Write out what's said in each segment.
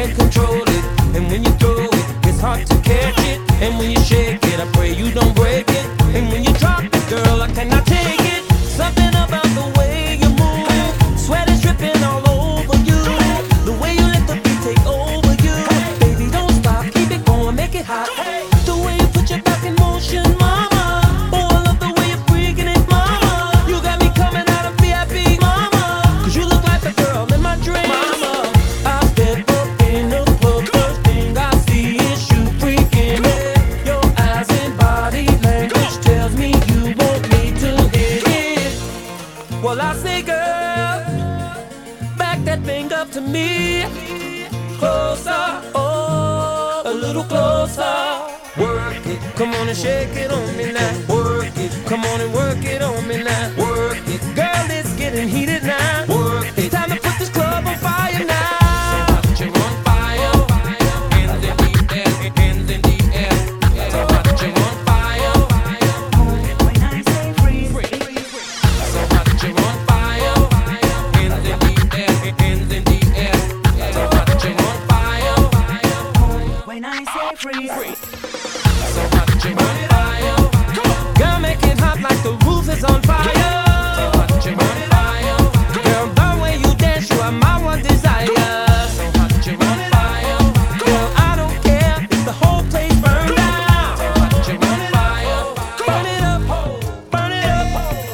can't control it. And when you throw it, it's hard to catch it. And when you shake it, I pray you don't break it. And when you drop it, girl, I cannot take it. Something about the way you move, sweat is dripping all over you. The way you let the beat take over you. Baby, don't stop, keep it going, make it hot. The way you put your back in motion, mama. Oh, I love the way you're freaking it, mama. You got me coming out of VIP, mama. Cause you look like the girl in my dream, mama. I step up in the club, first thing I see is you freaking it. Your eyes and body language tells me you want me to hit it. Well, I say, girl, back that thing up to me. Closer, oh, a little closer. Work it, come on and shake it on me now. Work it, come on and work it on me now. Work it, girl, it's getting heated now. Work it, it's time to put this club on fire now. So hot you're on fire, hands in the air, hands in the air. So hot you're on fire, When I say freeze, so hot you're on fire, hands in the air, hands in the air. So hot you're on fire, when I say freeze. so hot you're on fire. Girl, make it hot like the roof is on fire. So hot you're on fire. Girl, the way you dance, you are my one desire. So hot you're on fire. Girl, I don't care if the whole place burns down. So hot you're on fire. Burn it up, burn it up.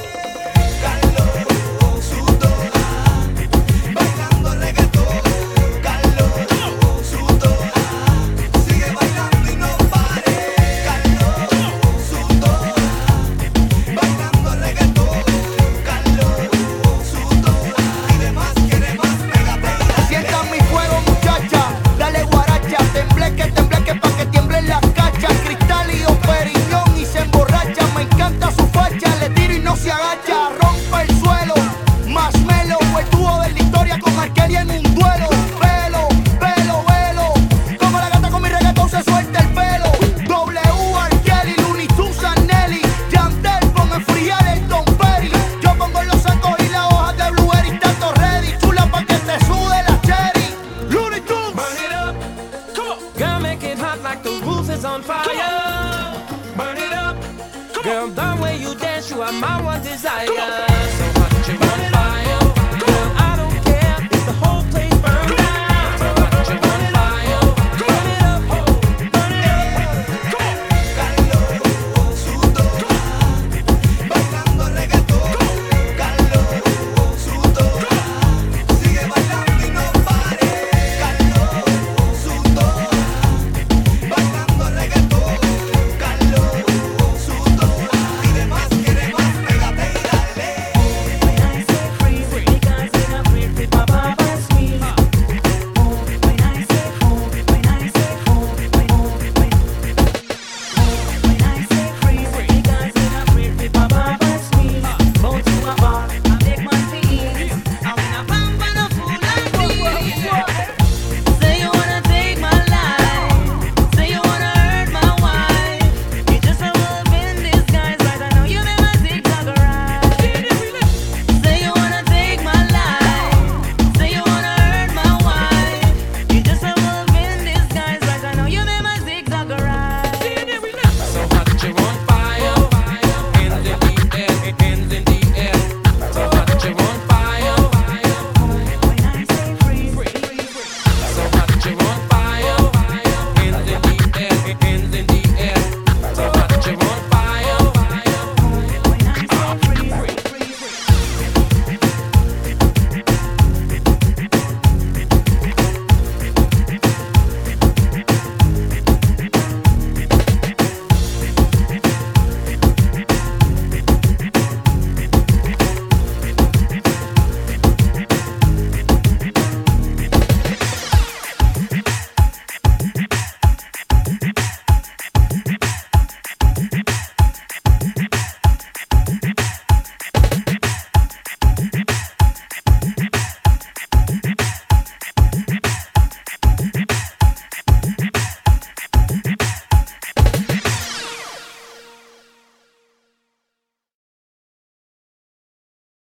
Calor, sudor, bailando reggaetón. Calor, sudor, sigue bailando y no pare. Calor, sudor, bailando reggaetón. Calor, sudor, quiere más, mega pega. Sienta mi fuego, muchacha, dale guaracha, tembleque pa' que tiemblen las cachas. Cristal y Periñón y se emborracha, me encanta su facha, le tiro y no se agacha. Rompe el suelo, más melo, el dúo de la historia con Arkelia en un duelo. Velo, como la gata con mi reggaetón se suelta el pelo. W, Arkeli, Looney Tunes, Nelly, Yandel, pon a enfriar el Don Perry. Yo pongo los sacos y las hojas de blueberry, tanto ready, chula pa' que te sude la cherry. Looney Tunes. Burn it up, come on. Girl, make it hot like the roof is on fire. Burn it up, girl, the way you dance, you are my one desire.